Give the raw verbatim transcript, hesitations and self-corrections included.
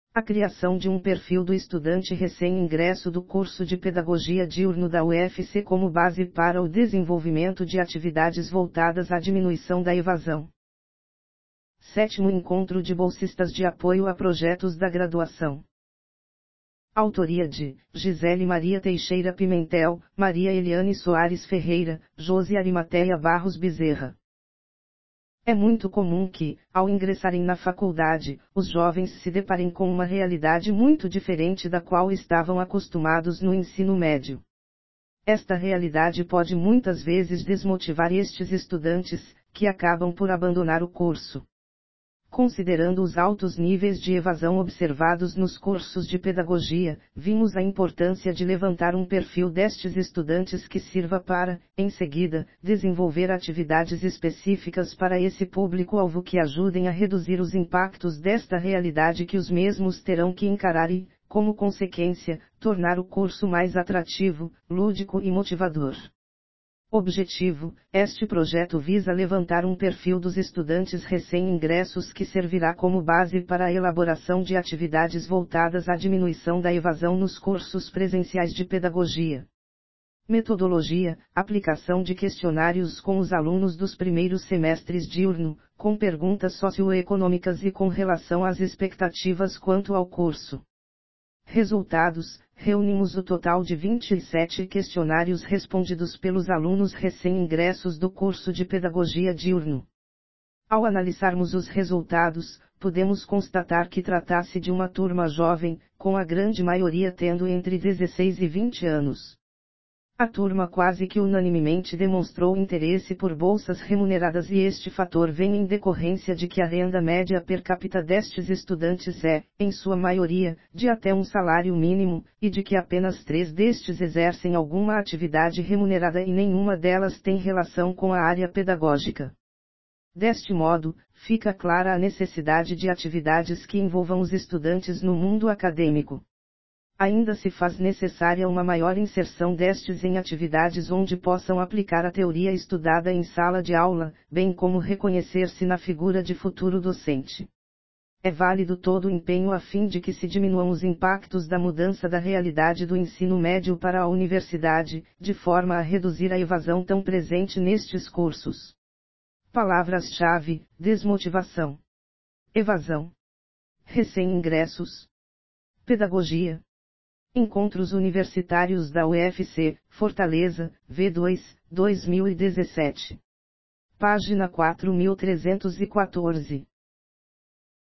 A criação de um perfil do estudante recém-ingresso do curso de Pedagogia Diurno da U F C como base para o desenvolvimento de atividades voltadas à diminuição da evasão. Sétimo Encontro de Bolsistas de Apoio a Projetos da Graduação. Autoria de Gisele Maria Teixeira Pimentel, Maria Eliane Soares Ferreira, Josi Arimateia Barros Bezerra. É muito comum que, ao ingressarem na faculdade, os jovens se deparem com uma realidade muito diferente da qual estavam acostumados no ensino médio. Esta realidade pode muitas vezes desmotivar estes estudantes, que acabam por abandonar o curso. Considerando os altos níveis de evasão observados nos cursos de pedagogia, vimos a importância de levantar um perfil destes estudantes que sirva para, em seguida, desenvolver atividades específicas para esse público-alvo que ajudem a reduzir os impactos desta realidade que os mesmos terão que encarar e, como consequência, tornar o curso mais atrativo, lúdico e motivador. Objetivo: este projeto visa levantar um perfil dos estudantes recém-ingressos que servirá como base para a elaboração de atividades voltadas à diminuição da evasão nos cursos presenciais de pedagogia. Metodologia: aplicação de questionários com os alunos dos primeiros semestres diurno, com perguntas socioeconômicas e com relação às expectativas quanto ao curso. Resultados: reunimos o total de vinte e sete questionários respondidos pelos alunos recém-ingressos do curso de Pedagogia Diurno. Ao analisarmos os resultados, podemos constatar que trata-se de uma turma jovem, com a grande maioria tendo entre dezesseis e vinte anos. A turma quase que unanimemente demonstrou interesse por bolsas remuneradas e este fator vem em decorrência de que a renda média per capita destes estudantes é, em sua maioria, de até um salário mínimo, e de que apenas três destes exercem alguma atividade remunerada e nenhuma delas tem relação com a área pedagógica. Deste modo, fica clara a necessidade de atividades que envolvam os estudantes no mundo acadêmico. Ainda se faz necessária uma maior inserção destes em atividades onde possam aplicar a teoria estudada em sala de aula, bem como reconhecer-se na figura de futuro docente. É válido todo o empenho a fim de que se diminuam os impactos da mudança da realidade do ensino médio para a universidade, de forma a reduzir a evasão tão presente nestes cursos. Palavras-chave: desmotivação, evasão, recém-ingressos, pedagogia. Encontros Universitários da U F C, Fortaleza, V dois, dois mil e dezessete. Página quatro mil trezentos e quatorze.